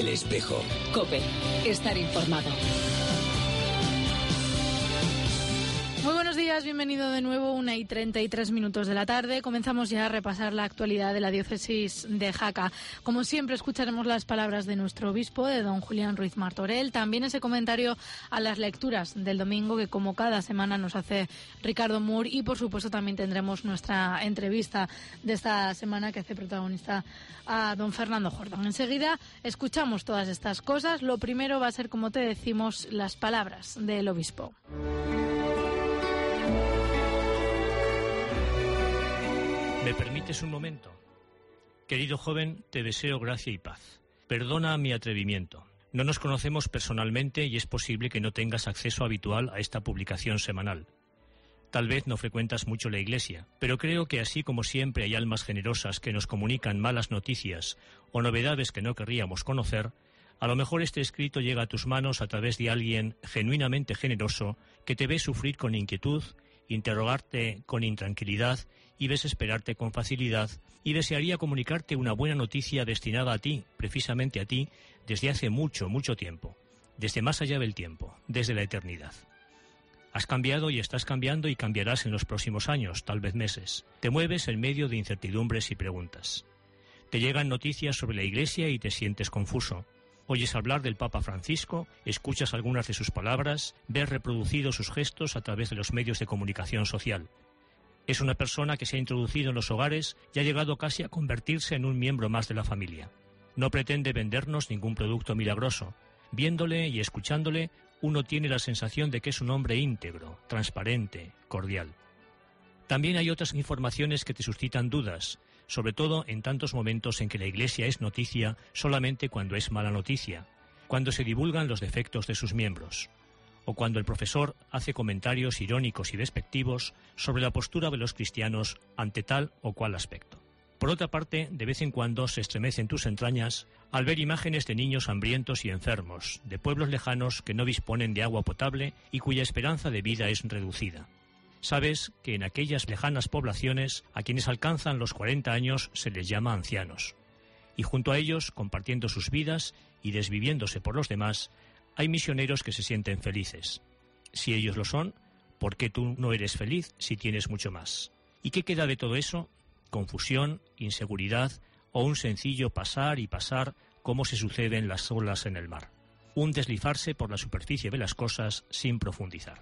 El Espejo. COPE. Estar informado. Muy buenos días, bienvenido de nuevo, 1:33 de la tarde. Comenzamos ya a repasar la actualidad de la diócesis de Jaca. Como siempre, escucharemos las palabras de nuestro obispo, de don Julián Ruiz Martorell. También ese comentario a las lecturas del domingo que, como cada semana, nos hace Ricardo Moore. Y, por supuesto, también tendremos nuestra entrevista de esta semana que hace protagonista a don Fernando Jordán. Enseguida escuchamos todas estas cosas. Lo primero va a ser, como te decimos, las palabras del obispo. ¿Me permites un momento? Querido joven, te deseo gracia y paz. Perdona mi atrevimiento. No nos conocemos personalmente y es posible que no tengas acceso habitual a esta publicación semanal. Tal vez no frecuentas mucho la iglesia, pero creo que así como siempre hay almas generosas que nos comunican malas noticias o novedades que no querríamos conocer, a lo mejor este escrito llega a tus manos a través de alguien genuinamente generoso que te ve sufrir con inquietud, interrogarte con intranquilidad y desesperarte con facilidad, y desearía comunicarte una buena noticia destinada a ti, precisamente a ti, desde hace mucho, mucho tiempo, desde más allá del tiempo, desde la eternidad. Has cambiado y estás cambiando y cambiarás en los próximos años, tal vez meses. Te mueves en medio de incertidumbres y preguntas. Te llegan noticias sobre la Iglesia y te sientes confuso. Oyes hablar del Papa Francisco, escuchas algunas de sus palabras, ves reproducidos sus gestos a través de los medios de comunicación social. Es una persona que se ha introducido en los hogares y ha llegado casi a convertirse en un miembro más de la familia. No pretende vendernos ningún producto milagroso. Viéndole y escuchándole, uno tiene la sensación de que es un hombre íntegro, transparente, cordial. También hay otras informaciones que te suscitan dudas, sobre todo en tantos momentos en que la Iglesia es noticia solamente cuando es mala noticia, cuando se divulgan los defectos de sus miembros, o cuando el profesor hace comentarios irónicos y despectivos sobre la postura de los cristianos ante tal o cual aspecto. Por otra parte, de vez en cuando se estremecen tus entrañas al ver imágenes de niños hambrientos y enfermos, de pueblos lejanos que no disponen de agua potable y cuya esperanza de vida es reducida. Sabes que en aquellas lejanas poblaciones a quienes alcanzan los 40 años se les llama ancianos, y junto a ellos, compartiendo sus vidas y desviviéndose por los demás, hay misioneros que se sienten felices. Si ellos lo son, ¿por qué tú no eres feliz si tienes mucho más? ¿Y qué queda de todo eso? Confusión, inseguridad o un sencillo pasar y pasar como se suceden las olas en el mar. Un deslizarse por la superficie de las cosas sin profundizar.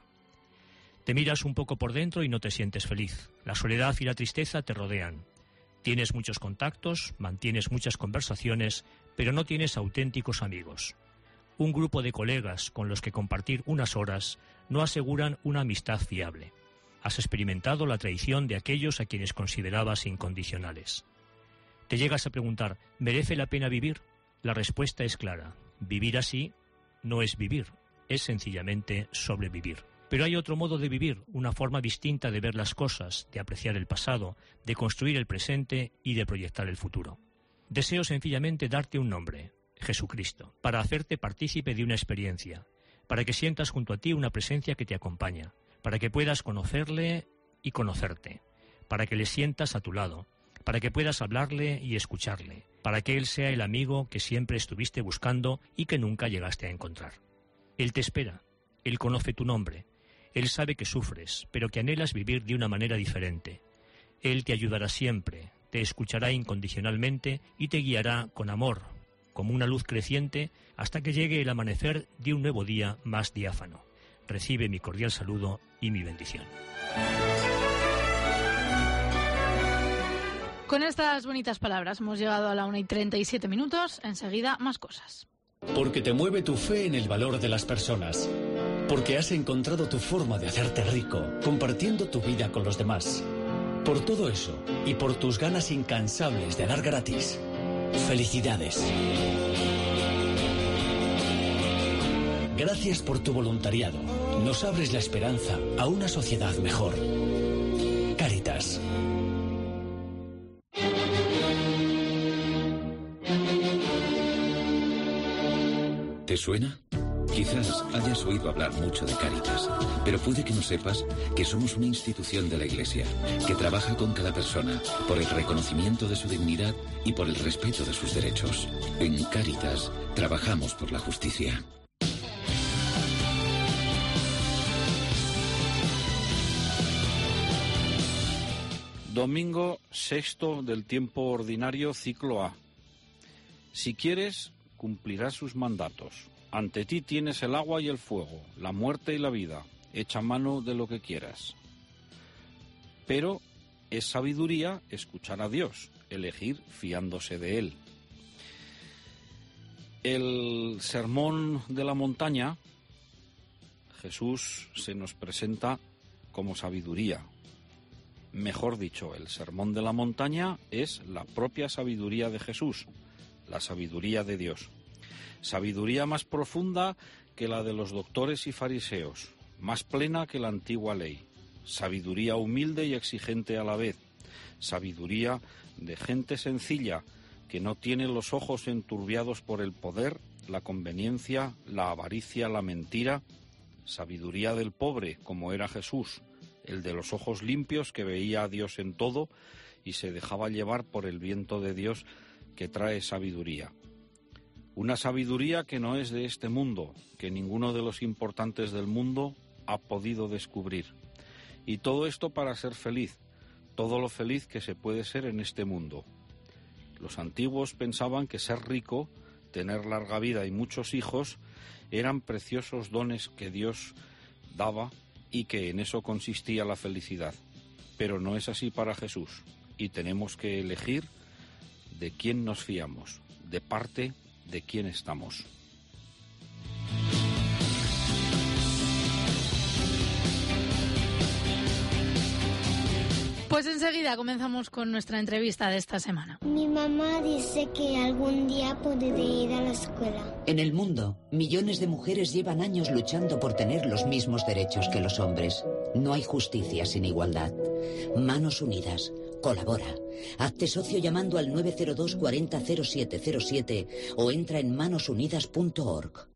Te miras un poco por dentro y no te sientes feliz. La soledad y la tristeza te rodean. Tienes muchos contactos, mantienes muchas conversaciones, pero no tienes auténticos amigos. Un grupo de colegas con los que compartir unas horas no aseguran una amistad fiable. Has experimentado la traición de aquellos a quienes considerabas incondicionales. Te llegas a preguntar, ¿merece la pena vivir? La respuesta es clara. Vivir así no es vivir, es sencillamente sobrevivir. Pero hay otro modo de vivir, una forma distinta de ver las cosas, de apreciar el pasado, de construir el presente y de proyectar el futuro. Deseo sencillamente darte un nombre, Jesucristo, para hacerte partícipe de una experiencia, para que sientas junto a ti una presencia que te acompaña, para que puedas conocerle y conocerte, para que le sientas a tu lado, para que puedas hablarle y escucharle, para que Él sea el amigo que siempre estuviste buscando y que nunca llegaste a encontrar. Él te espera, Él conoce tu nombre, Él sabe que sufres, pero que anhelas vivir de una manera diferente. Él te ayudará siempre, te escuchará incondicionalmente y te guiará con amor, como una luz creciente, hasta que llegue el amanecer de un nuevo día más diáfano. Recibe mi cordial saludo y mi bendición. Con estas bonitas palabras hemos llegado a la 1:37. Enseguida, más cosas. Porque te mueve tu fe en el valor de las personas. Porque has encontrado tu forma de hacerte rico, compartiendo tu vida con los demás. Por todo eso, y por tus ganas incansables de dar gratis, felicidades. Gracias por tu voluntariado. Nos abres la esperanza a una sociedad mejor. Cáritas. ¿Te suena? Quizás hayas oído hablar mucho de Cáritas, pero puede que no sepas que somos una institución de la Iglesia que trabaja con cada persona por el reconocimiento de su dignidad y por el respeto de sus derechos. En Cáritas trabajamos por la justicia. Domingo sexto del tiempo ordinario, ciclo A. Si quieres, cumplirás sus mandatos. Ante ti tienes el agua y el fuego, la muerte y la vida. Echa mano de lo que quieras. Pero es sabiduría escuchar a Dios, elegir fiándose de Él. El sermón de la montaña, Jesús se nos presenta como sabiduría. Mejor dicho, el sermón de la montaña es la propia sabiduría de Jesús, la sabiduría de Dios. Sabiduría más profunda que la de los doctores y fariseos, más plena que la antigua ley. Sabiduría humilde y exigente a la vez. Sabiduría de gente sencilla que no tiene los ojos enturbiados por el poder, la conveniencia, la avaricia, la mentira. Sabiduría del pobre, como era Jesús, el de los ojos limpios que veía a Dios en todo y se dejaba llevar por el viento de Dios que trae sabiduría. Una sabiduría que no es de este mundo, que ninguno de los importantes del mundo ha podido descubrir. Y todo esto para ser feliz, todo lo feliz que se puede ser en este mundo. Los antiguos pensaban que ser rico, tener larga vida y muchos hijos, eran preciosos dones que Dios daba y que en eso consistía la felicidad. Pero no es así para Jesús, y tenemos que elegir de quién nos fiamos, de parte de quién estamos. Pues enseguida comenzamos con nuestra entrevista de esta semana. Mi mamá dice que algún día podré ir a la escuela. En el mundo, millones de mujeres llevan años luchando por tener los mismos derechos que los hombres. No hay justicia sin igualdad. Manos unidas. Colabora. Hazte socio llamando al 902 40 0707 o entra en manosunidas.org.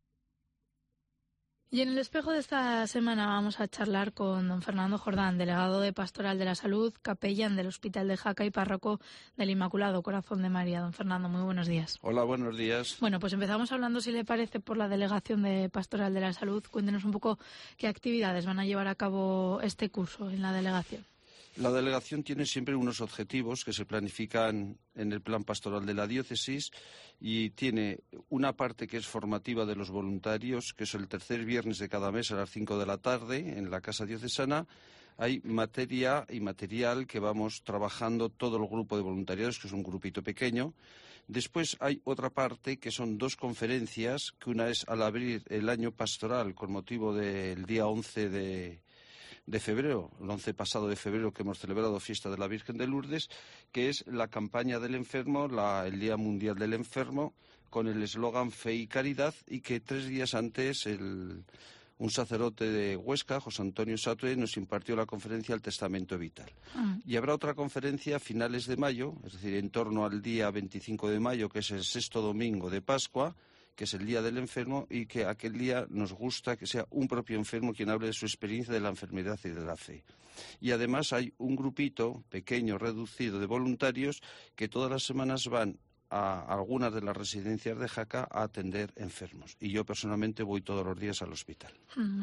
Y en el espejo de esta semana vamos a charlar con don Fernando Jordán, delegado de Pastoral de la Salud, capellán del Hospital de Jaca y párroco del Inmaculado Corazón de María. Don Fernando, muy buenos días. Hola, buenos días. Bueno, pues empezamos hablando, si le parece, por la Delegación de Pastoral de la Salud. Cuéntenos un poco qué actividades van a llevar a cabo este curso en la delegación. La delegación tiene siempre unos objetivos que se planifican en el plan pastoral de la diócesis y tiene una parte que es formativa de los voluntarios, que es el tercer viernes de cada mes a las 5 de la tarde en la Casa Diocesana. Hay materia y material que vamos trabajando todo el grupo de voluntarios, que es un grupito pequeño. Después hay otra parte que son dos conferencias, que una es al abrir el año pastoral con motivo del día 11 de febrero, el 11 pasado de febrero, que hemos celebrado Fiesta de la Virgen de Lourdes, que es la campaña del enfermo, el Día Mundial del Enfermo, con el eslogan Fe y Caridad, y que 3 días antes un sacerdote de Huesca, José Antonio Satue, nos impartió la conferencia El Testamento Vital. Y habrá otra conferencia a finales de mayo, es decir, en torno al día 25 de mayo, que es el sexto domingo de Pascua, que es el Día del Enfermo, y que aquel día nos gusta que sea un propio enfermo quien hable de su experiencia de la enfermedad y de la fe. Y además hay un grupito pequeño, reducido, de voluntarios que todas las semanas van a algunas de las residencias de Jaca a atender enfermos. Y yo personalmente voy todos los días al hospital.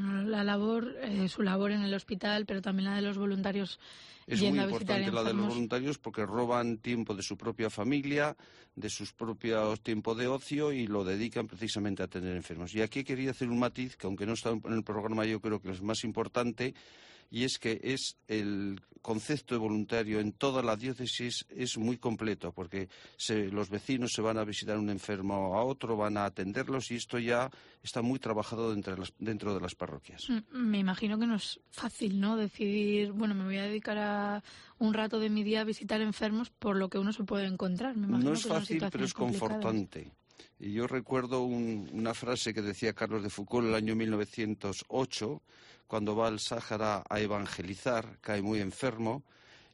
Su labor en el hospital, pero también la de los voluntarios. Es muy importante la de los voluntarios porque roban tiempo de su propia familia, de sus propios tiempos de ocio y lo dedican precisamente a atender enfermos. Y aquí quería hacer un matiz que, aunque no está en el programa, yo creo que es más importante, y es que el concepto de voluntario en toda la diócesis es muy completo, porque los vecinos se van a visitar un enfermo a otro, van a atenderlos, y esto ya está muy trabajado dentro de las parroquias. Me imagino que no es fácil, ¿no?, decidir, bueno, me voy a dedicar a un rato de mi día a visitar enfermos por lo que uno se puede encontrar. No es fácil, pero es confortante. Y yo recuerdo una frase que decía Carlos de Foucault en el año 1908, cuando va al Sáhara a evangelizar, cae muy enfermo,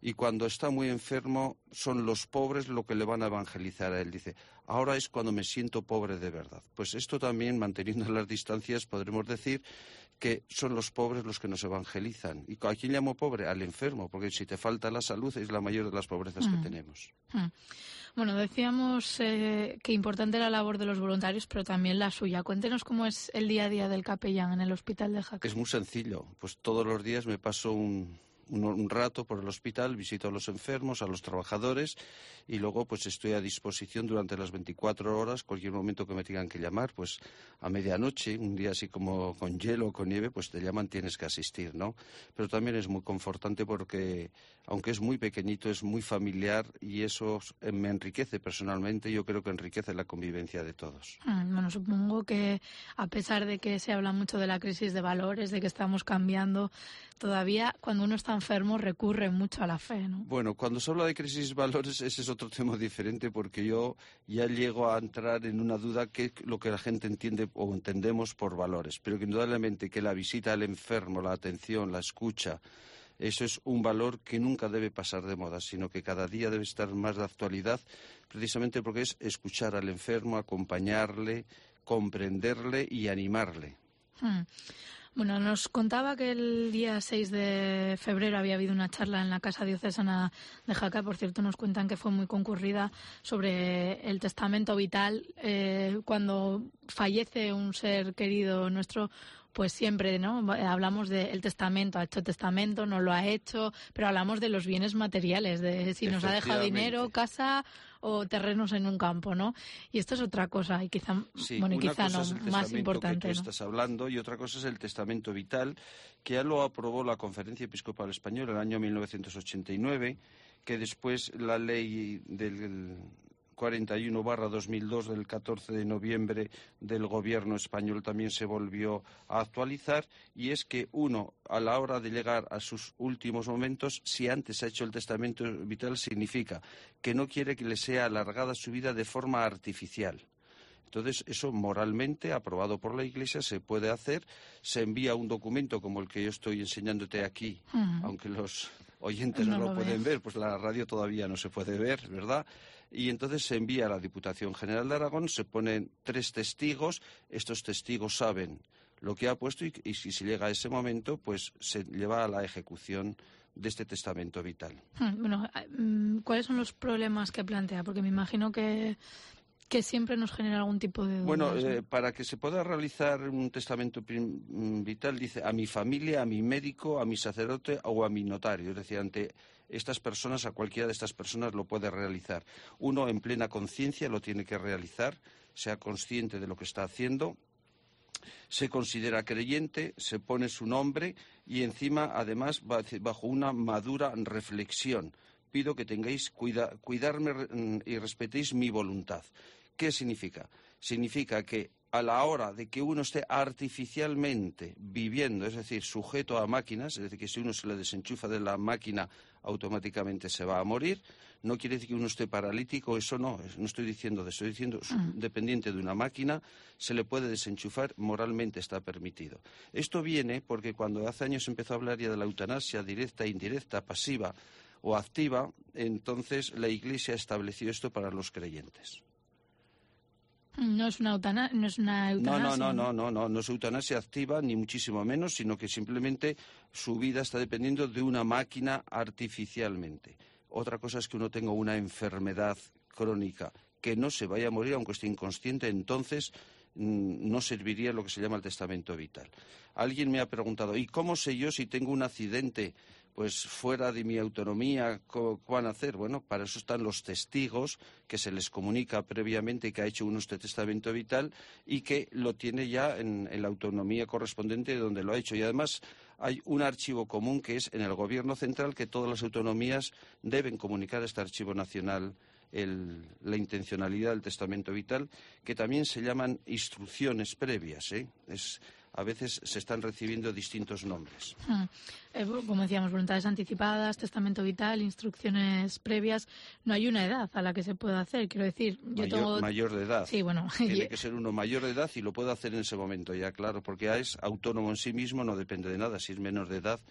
y cuando está muy enfermo son los pobres lo que le van a evangelizar a él. Dice, ahora es cuando me siento pobre de verdad. Pues esto también, manteniendo las distancias, podremos decir que son los pobres los que nos evangelizan. ¿Y a quién llamo pobre? Al enfermo, porque si te falta la salud es la mayor de las pobrezas que tenemos. Bueno, decíamos que importante la labor de los voluntarios, pero también la suya. Cuéntenos cómo es el día a día del capellán en el hospital de Jaca. Es muy sencillo. Pues todos los días me paso un rato por el hospital, visito a los enfermos, a los trabajadores y luego pues estoy a disposición durante las 24 horas, cualquier momento que me tengan que llamar, pues a medianoche, un día así como con hielo o con nieve, pues te llaman, tienes que asistir, ¿no? Pero también es muy confortante porque, aunque es muy pequeñito, es muy familiar y eso me enriquece personalmente, yo creo que enriquece la convivencia de todos. Bueno, supongo que a pesar de que se habla mucho de la crisis de valores, de que estamos cambiando, todavía cuando uno está enfermo recurre mucho a la fe, ¿no? Bueno, cuando se habla de crisis de valores, ese es otro tema diferente porque yo ya llego a entrar en una duda que es lo que la gente entiende o entendemos por valores, pero que indudablemente que la visita al enfermo, la atención, la escucha, eso es un valor que nunca debe pasar de moda, sino que cada día debe estar más de actualidad, precisamente porque es escuchar al enfermo, acompañarle, comprenderle y animarle. Bueno, nos contaba que el día 6 de febrero había habido una charla en la Casa Diocesana de Jaca. Por cierto, nos cuentan que fue muy concurrida sobre el testamento vital. Cuando fallece un ser querido nuestro, pues siempre, ¿no? Hablamos del testamento, ha hecho testamento, no lo ha hecho, pero hablamos de los bienes materiales, de si nos ha dejado dinero, casa o terrenos en un campo, ¿no? Y esto es otra cosa, y quizá, sí, bueno, y quizá no, es el más importante, que tú ¿no? estás hablando, y otra cosa es el testamento vital, que ya lo aprobó la Conferencia Episcopal Española en el año 1989, que después la ley del 41/2002 del 14 de noviembre del Gobierno español también se volvió a actualizar, y es que uno, a la hora de llegar a sus últimos momentos, si antes ha hecho el testamento vital, significa que no quiere que le sea alargada su vida de forma artificial. Entonces, eso moralmente, aprobado por la Iglesia, se puede hacer. Se envía un documento como el que yo estoy enseñándote aquí, aunque los oyentes no lo pueden ver, pues la radio todavía no se puede ver, ¿verdad? Y entonces se envía a la Diputación General de Aragón, se ponen 3 testigos, estos testigos saben lo que ha puesto y si se llega a ese momento, pues se lleva a la ejecución de este testamento vital. Bueno, ¿cuáles son los problemas que plantea? Porque me imagino que siempre nos genera algún tipo de dudas. Bueno, para que se pueda realizar un testamento vital, dice a mi familia, a mi médico, a mi sacerdote o a mi notario. Es decir, ante estas personas, a cualquiera de estas personas lo puede realizar. Uno, en plena conciencia, lo tiene que realizar, sea consciente de lo que está haciendo, se considera creyente, se pone su nombre y encima, además, bajo una madura reflexión. Pido que tengáis cuidarme y respetéis mi voluntad. ¿Qué significa? Significa que a la hora de que uno esté artificialmente viviendo, es decir, sujeto a máquinas, es decir, que si uno se le desenchufa de la máquina automáticamente se va a morir, no quiere decir que uno esté paralítico, eso no estoy diciendo, estoy diciendo dependiente de una máquina, se le puede desenchufar, moralmente está permitido. Esto viene porque cuando hace años se empezó a hablar ya de la eutanasia directa, indirecta, pasiva o activa, entonces la Iglesia estableció esto para los creyentes. No es una eutanasia. No es eutanasia activa, ni muchísimo menos, sino que simplemente su vida está dependiendo de una máquina artificialmente. Otra cosa es que uno tenga una enfermedad crónica, que no se vaya a morir aunque esté inconsciente, entonces no serviría lo que se llama el testamento vital. Alguien me ha preguntado, ¿y cómo sé yo si tengo un accidente pues fuera de mi autonomía, ¿qué van a hacer? Bueno, para eso están los testigos, que se les comunica previamente que ha hecho uno este testamento vital y que lo tiene ya en la autonomía correspondiente donde lo ha hecho. Y además hay un archivo común que es en el Gobierno central, que todas las autonomías deben comunicar a este archivo nacional la intencionalidad del testamento vital, que también se llaman instrucciones previas, a veces se están recibiendo distintos nombres. Como decíamos, voluntades anticipadas, testamento vital, instrucciones previas. No hay una edad a la que se pueda hacer, quiero decir. Mayor de edad. Sí, bueno. Tiene que ser uno mayor de edad y lo puede hacer en ese momento ya, claro, porque es autónomo en sí mismo, no depende de nada. Si es menor de edad,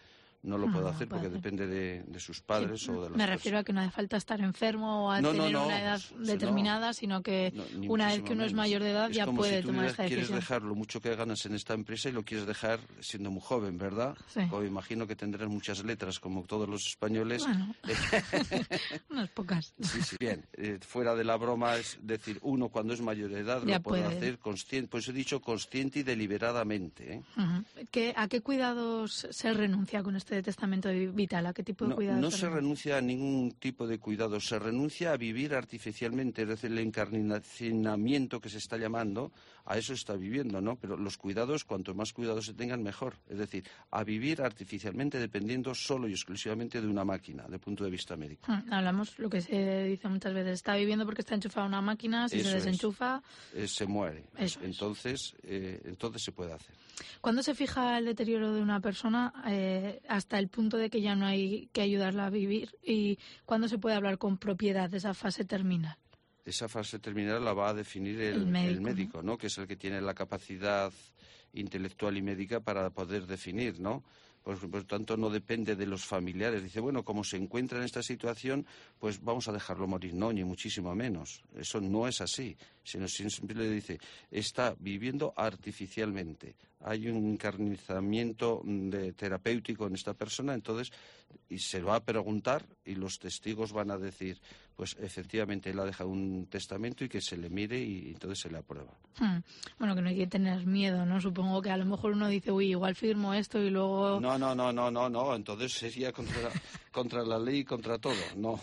no lo puede hacer porque depende de sus padres o de las Me refiero a que no hace falta estar enfermo o a tener una edad determinada, sino que una vez que uno es mayor de edad ya puede tomar esta decisión. Quieres dejar lo mucho que ganas en esta empresa y lo quieres dejar siendo muy joven, ¿verdad? Sí. Pues imagino que tendrás muchas letras, como todos los españoles. Bueno, unas pocas. Sí. Bien, fuera de la broma, es decir, uno cuando es mayor de edad ya lo puede hacer consciente, pues he dicho consciente y deliberadamente. ¿A qué cuidados se renuncia con este testamento vital? ¿A qué tipo de cuidados? No se renuncia a ningún tipo de cuidados, se renuncia a vivir artificialmente, es decir, el encarnizacionamiento que se está llamando, a eso está viviendo, ¿no? Pero los cuidados, cuanto más cuidados se tengan, mejor. Es decir, a vivir artificialmente dependiendo solo y exclusivamente de una máquina, desde el punto de vista médico. Hablamos lo que se dice muchas veces, está viviendo porque está enchufada a una máquina, si se desenchufa... se muere. Entonces se puede hacer. ¿Cuándo se fija el deterioro de una persona hasta el punto de que ya no hay que ayudarla a vivir? ¿Y cuándo se puede hablar con propiedad de esa fase terminal? Esa fase terminal la va a definir el médico, ¿no? Que es el que tiene la capacidad intelectual y médica para poder definir, ¿no? Por tanto, no depende de los familiares. Dice, bueno, como se encuentra en esta situación, pues vamos a dejarlo morir. No, ni muchísimo menos. Eso no es así. Sino siempre le dice, está viviendo artificialmente. Hay un encarnizamiento terapéutico en esta persona, entonces, y se lo va a preguntar y los testigos van a decir, pues efectivamente él ha dejado un testamento y que se le mire y entonces se le aprueba. Bueno, que no hay que tener miedo, ¿no? Supongo que a lo mejor uno dice, uy, igual firmo esto y luego... No, entonces sería contra la ley y contra todo, no.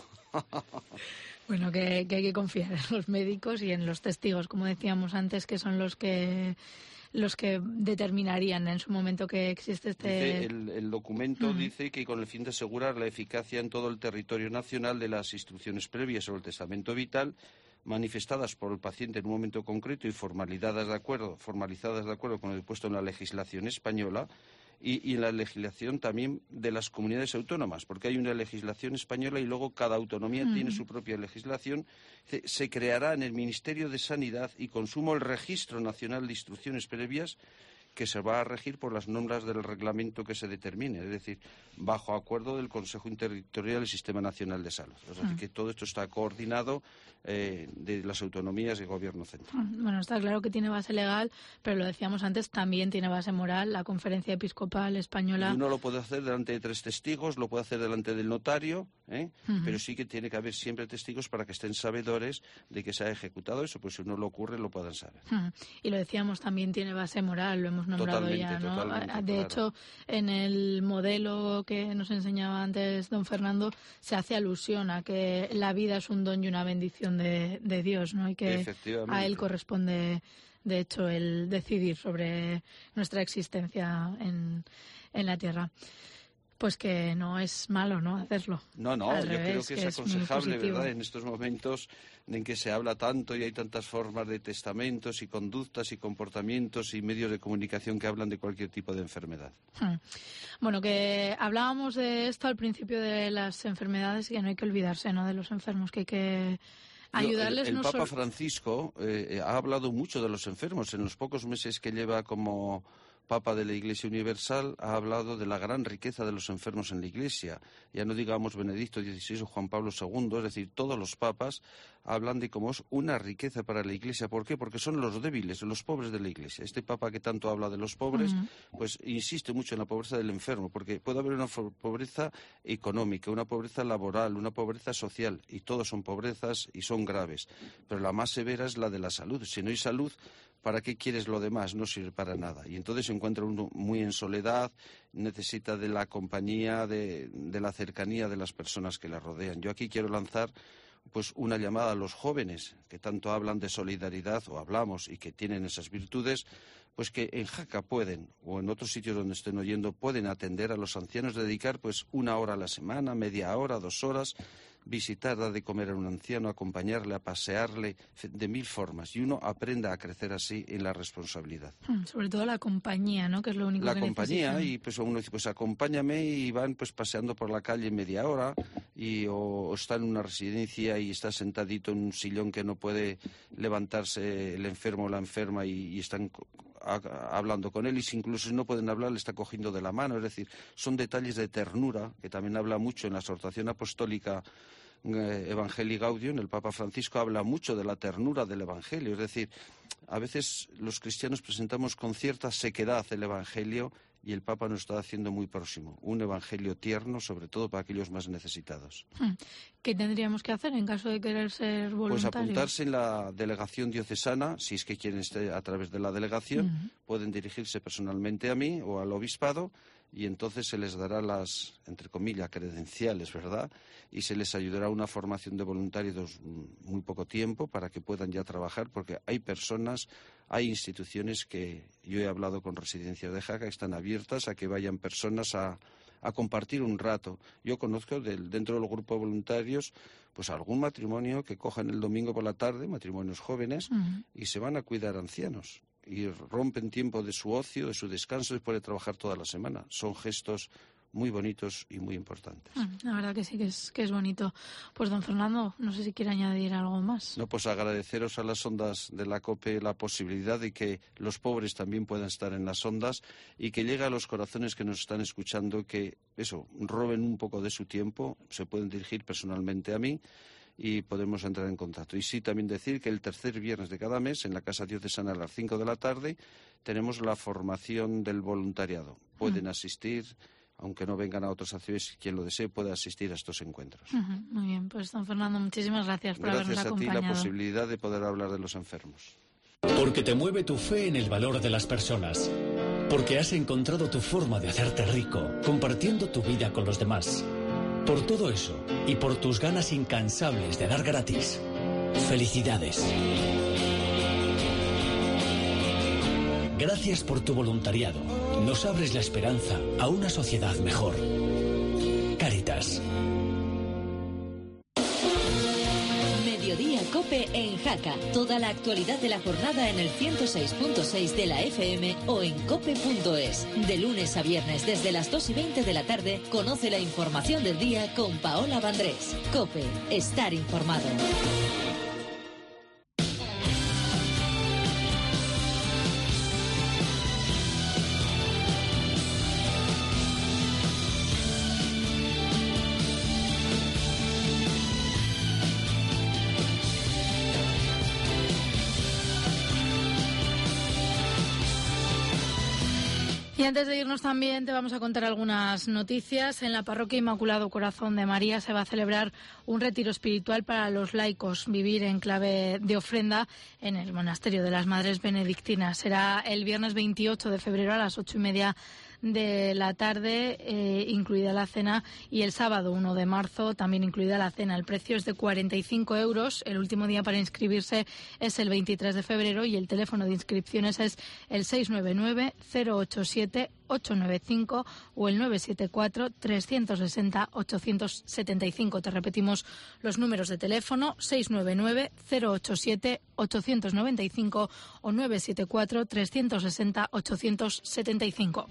Bueno, que hay que confiar en los médicos y en los testigos, como decíamos antes, que son los que determinarían en su momento que existe este... El documento dice que con el fin de asegurar la eficacia en todo el territorio nacional de las instrucciones previas sobre el testamento vital manifestadas por el paciente en un momento concreto y formalizadas de acuerdo con lo dispuesto en la legislación española y en la legislación también de las comunidades autónomas, porque hay una legislación española y luego cada autonomía tiene su propia legislación. Se creará en el Ministerio de Sanidad y Consumo el Registro Nacional de Instrucciones Previas que se va a regir por las normas del reglamento que se determine, es decir, bajo acuerdo del Consejo Interterritorial del Sistema Nacional de Salud. Es decir, que todo esto está coordinado de las autonomías y Gobierno central. Bueno, está claro que tiene base legal, pero lo decíamos antes, también tiene base moral. La Conferencia Episcopal Española... Y uno lo puede hacer delante de 3 testigos, lo puede hacer delante del notario, pero sí que tiene que haber siempre testigos para que estén sabedores de que se ha ejecutado eso, pues si no lo ocurre lo puedan saber. Y lo decíamos, también tiene base moral, lo hemos nombrado ya, ¿no? Totalmente, de hecho, en el modelo que nos enseñaba antes don Fernando, se hace alusión a que la vida es un don y una bendición de Dios, ¿no? Y que a él corresponde, de hecho, el decidir sobre nuestra existencia en la tierra. Pues que no es malo, ¿no?, hacerlo. No, yo creo que es aconsejable, ¿verdad?, en estos momentos en que se habla tanto y hay tantas formas de testamentos y conductas y comportamientos y medios de comunicación que hablan de cualquier tipo de enfermedad. Bueno, que hablábamos de esto al principio de las enfermedades y que no hay que olvidarse, ¿no?, de los enfermos, que hay que ayudarles. El Papa Francisco ha hablado mucho de los enfermos. En los pocos meses que lleva como Papa de la Iglesia Universal ha hablado de la gran riqueza de los enfermos en la Iglesia. Ya no digamos Benedicto XVI o Juan Pablo II, es decir, todos los papas hablan de cómo es una riqueza para la Iglesia. ¿Por qué? Porque son los débiles, los pobres de la Iglesia. Este Papa que tanto habla de los pobres, pues insiste mucho en la pobreza del enfermo, porque puede haber una pobreza económica, una pobreza laboral, una pobreza social, y todos son pobrezas y son graves. Pero la más severa es la de la salud. Si no hay salud, ¿para qué quieres lo demás? No sirve para nada. Y entonces se encuentra uno muy en soledad, necesita de la compañía, de la cercanía de las personas que le rodean. Yo aquí quiero lanzar pues una llamada a los jóvenes que tanto hablan de solidaridad o hablamos y que tienen esas virtudes, pues que en Jaca pueden, o en otros sitios donde estén oyendo, pueden atender a los ancianos, dedicar pues 1 hora a la semana, media hora, 2 horas, visitar, dar de comer a un anciano, acompañarle, a pasearle, de 1000 formas. Y uno aprenda a crecer así en la responsabilidad. Sobre todo la compañía, ¿no?, que es lo único que necesitan. La compañía, y pues uno dice, pues acompáñame, y van pues paseando por la calle media hora, o está en una residencia y está sentadito en un sillón que no puede levantarse el enfermo o la enferma, y están hablando con él, y si incluso no pueden hablar le está cogiendo de la mano. Es decir, son detalles de ternura que también habla mucho en la exhortación apostólica Evangelii Gaudium. El Papa Francisco habla mucho de la ternura del Evangelio. Es decir, a veces los cristianos presentamos con cierta sequedad el Evangelio, y el Papa nos está haciendo muy próximo. Un Evangelio tierno, sobre todo para aquellos más necesitados. ¿Qué tendríamos que hacer en caso de querer ser voluntarios? Pues apuntarse en la delegación diocesana, si es que quieren estar a través de la delegación. Pueden dirigirse personalmente a mí o al obispado, y entonces se les dará las, entre comillas, credenciales, ¿verdad? Y se les ayudará a una formación de voluntarios muy poco tiempo para que puedan ya trabajar, porque hay personas, hay instituciones que yo he hablado con Residencias de Jaca, que están abiertas a que vayan personas a compartir un rato. Yo conozco dentro del grupo de voluntarios pues algún matrimonio que cojan el domingo por la tarde, matrimonios jóvenes, y se van a cuidar ancianos. Y rompen tiempo de su ocio, de su descanso, después de trabajar toda la semana. Son gestos muy bonitos y muy importantes. La verdad que sí que es bonito. Pues don Fernando, no sé si quiere añadir algo más. No, pues agradeceros a las ondas de la COPE la posibilidad de que los pobres también puedan estar en las ondas, y que llegue a los corazones que nos están escuchando, que roben un poco de su tiempo, se pueden dirigir personalmente a mí y podemos entrar en contacto. Y sí, también decir que el tercer viernes de cada mes, en la Casa Diocesana a las 5 de la tarde, tenemos la formación del voluntariado. Pueden asistir, aunque no vengan a otras acciones, quien lo desee puede asistir a estos encuentros. Muy bien, pues don Fernando, muchísimas gracias por habernos acompañado. Gracias a ti la posibilidad de poder hablar de los enfermos. Porque te mueve tu fe en el valor de las personas. Porque has encontrado tu forma de hacerte rico, compartiendo tu vida con los demás. Por todo eso, y por tus ganas incansables de dar gratis. ¡Felicidades! Gracias por tu voluntariado. Nos abres la esperanza a una sociedad mejor. Cáritas. Mediodía COPE en Jaca. Toda la actualidad de la jornada en el 106.6 de la FM o en cope.es. De lunes a viernes desde las 2:20 de la tarde, conoce la información del día con Paola Vandrés. COPE. Estar informado. Y antes de irnos también te vamos a contar algunas noticias. En la Parroquia Inmaculado Corazón de María se va a celebrar un retiro espiritual para los laicos, vivir en clave de ofrenda en el Monasterio de las Madres Benedictinas. Será el viernes 28 de febrero a las 8:30 de la tarde, incluida la cena, y el sábado 1 de marzo también incluida la cena. El precio es de 45 €. El último día para inscribirse es el 23 de febrero y el teléfono de inscripciones es el 699-087-895 o el 974-360-875. Te repetimos los números de teléfono: 699-087-895 o 974-360-875.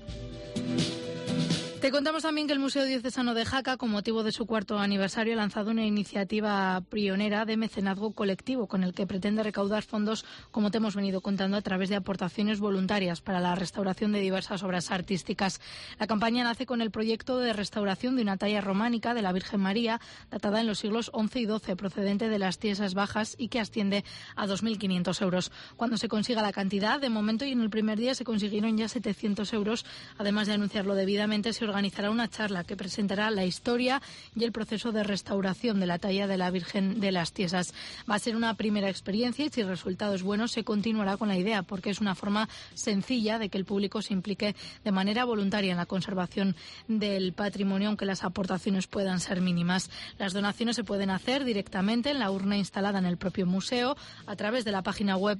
Te contamos también que el Museo Diocesano de Jaca, con motivo de su 4º aniversario, ha lanzado una iniciativa pionera de mecenazgo colectivo con el que pretende recaudar fondos, como te hemos venido contando, a través de aportaciones voluntarias para la restauración de diversas obras artísticas. La campaña nace con el proyecto de restauración de una talla románica de la Virgen María, datada en los siglos XI y XII, procedente de las Tiesas Bajas y que asciende a 2.500 €. Cuando se consiga la cantidad, de momento y en el primer día se consiguieron ya 700 €, además de anunciarlo debidamente, se organizará una charla que presentará la historia y el proceso de restauración de la talla de la Virgen de las Tiesas. Va a ser una primera experiencia y si el resultado es bueno se continuará con la idea, porque es una forma sencilla de que el público se implique de manera voluntaria en la conservación del patrimonio, aunque las aportaciones puedan ser mínimas. Las donaciones se pueden hacer directamente en la urna instalada en el propio museo, a través de la página web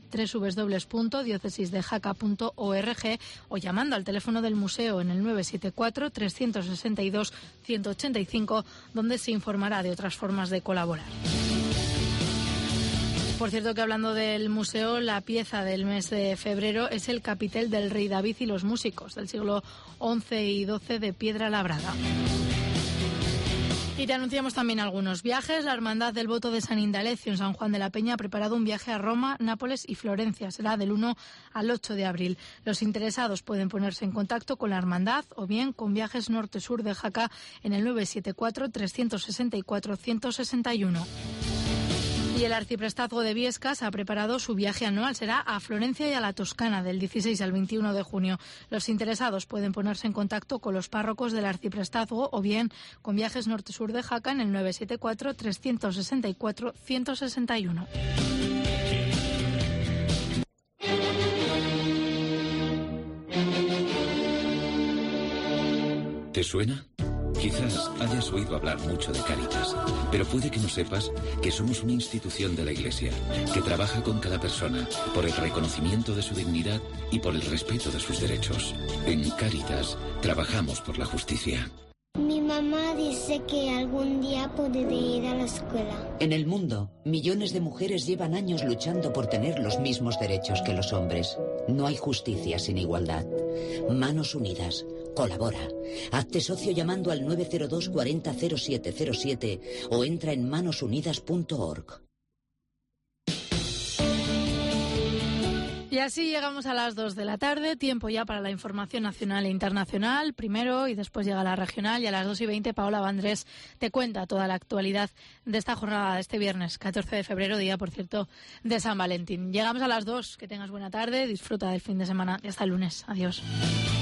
www.diocesisdejaca.org o llamando al teléfono del museo en el 974-362-185, donde se informará de otras formas de colaborar. Por cierto, que hablando del museo, la pieza del mes de febrero es el capitel del Rey David y los músicos, del siglo XI y XII, de piedra labrada. Y te anunciamos también algunos viajes. La Hermandad del Voto de San Indalecio en San Juan de la Peña ha preparado un viaje a Roma, Nápoles y Florencia. Será del 1 al 8 de abril. Los interesados pueden ponerse en contacto con la Hermandad o bien con Viajes Norte-Sur de Jaca en el 974-364-161. Y el Arciprestazgo de Viescas ha preparado su viaje anual. Será a Florencia y a la Toscana del 16 al 21 de junio. Los interesados pueden ponerse en contacto con los párrocos del Arciprestazgo o bien con Viajes Norte-Sur de Jaca en el 974-364-161. ¿Te suena? Quizás hayas oído hablar mucho de Cáritas, pero puede que no sepas que somos una institución de la Iglesia que trabaja con cada persona por el reconocimiento de su dignidad y por el respeto de sus derechos. En Cáritas trabajamos por la justicia. Mi mamá dice que algún día podré ir a la escuela. En el mundo, millones de mujeres llevan años luchando por tener los mismos derechos que los hombres. No hay justicia sin igualdad. Manos unidas. Colabora. Hazte socio llamando al 902 40 0707 o entra en manosunidas.org. Y así llegamos a las 2 de la tarde, tiempo ya para la información nacional e internacional, primero y después llega la regional, y a las 2:20 Paola Vandrés te cuenta toda la actualidad de esta jornada de este viernes, 14 de febrero, día, por cierto, de San Valentín. Llegamos a las 2, que tengas buena tarde, disfruta del fin de semana y hasta el lunes. Adiós.